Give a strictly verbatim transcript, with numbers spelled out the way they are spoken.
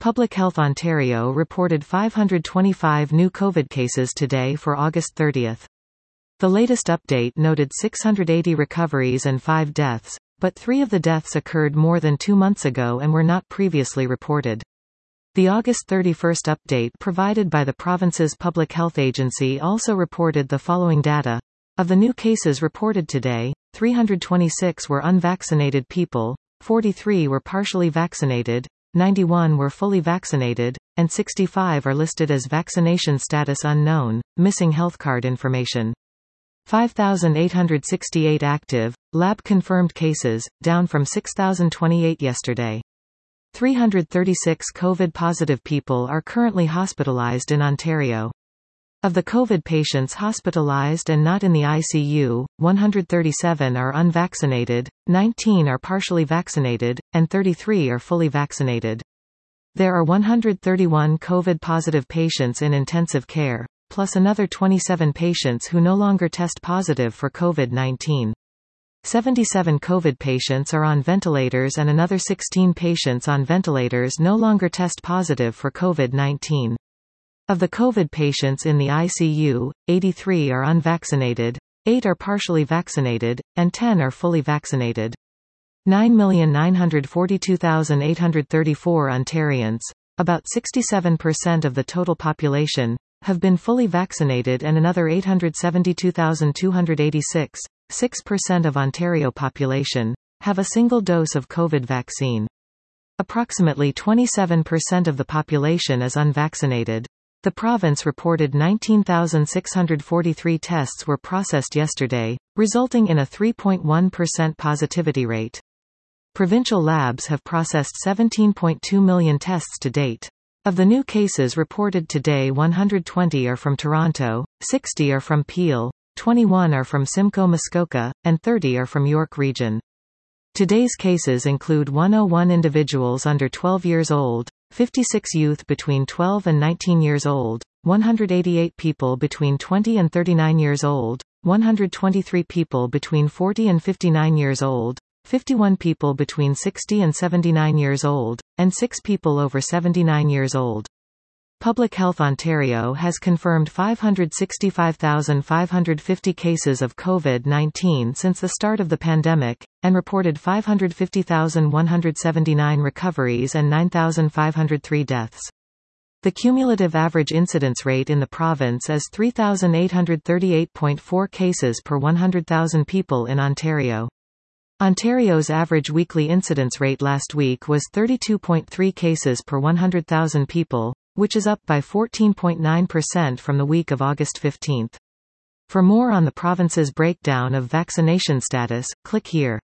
Public Health Ontario reported five hundred twenty-five new COVID cases today for August thirtieth. The latest update noted six hundred eighty recoveries and five deaths, but three of the deaths occurred more than two months ago and were not previously reported. The August thirty-first update provided by the province's public health agency also reported the following data. Of the new cases reported today, three hundred twenty-six were unvaccinated people, forty-three were partially vaccinated, ninety-one were fully vaccinated, and sixty-five are listed as vaccination status unknown, missing health card information. five thousand eight hundred sixty-eight active, lab-confirmed cases, down from six thousand twenty-eight yesterday. three hundred thirty-six COVID-positive people are currently hospitalized in Ontario. Of the COVID patients hospitalized and not in the I C U, one hundred thirty-seven are unvaccinated, nineteen are partially vaccinated, and thirty-three are fully vaccinated. There are one hundred thirty-one COVID-positive patients in intensive care, plus another twenty-seven patients who no longer test positive for COVID nineteen. seventy-seven COVID patients are on ventilators and another sixteen patients on ventilators no longer test positive for COVID nineteen. Of the COVID patients in the I C U, eighty-three are unvaccinated, eight are partially vaccinated, and ten are fully vaccinated. nine million nine hundred forty-two thousand eight hundred thirty-four Ontarians, about sixty-seven percent of the total population, have been fully vaccinated, and another eight hundred seventy-two thousand two hundred eighty-six, six percent of Ontario population, have a single dose of COVID vaccine. Approximately twenty-seven percent of the population is unvaccinated. The province reported nineteen thousand six hundred forty-three tests were processed yesterday, resulting in a three point one percent positivity rate. Provincial labs have processed seventeen point two million tests to date. Of the new cases reported today, one hundred twenty are from Toronto, sixty are from Peel, twenty-one are from Simcoe Muskoka, and thirty are from York Region. Today's cases include one hundred one individuals under twelve years old, fifty-six youth between twelve and nineteen years old, one hundred eighty-eight people between twenty and thirty-nine years old, one hundred twenty-three people between forty and fifty-nine years old, fifty-one people between sixty and seventy-nine years old, and six people over seventy-nine years old. Public Health Ontario has confirmed five hundred sixty-five thousand five hundred fifty cases of COVID nineteen since the start of the pandemic, and reported five hundred fifty thousand one hundred seventy-nine recoveries and nine thousand five hundred three deaths. The cumulative average incidence rate in the province is three thousand eight hundred thirty-eight point four cases per one hundred thousand people in Ontario. Ontario's average weekly incidence rate last week was thirty-two point three cases per one hundred thousand people, which is up by fourteen point nine percent from the week of August fifteenth. For more on the province's breakdown of vaccination status, click here.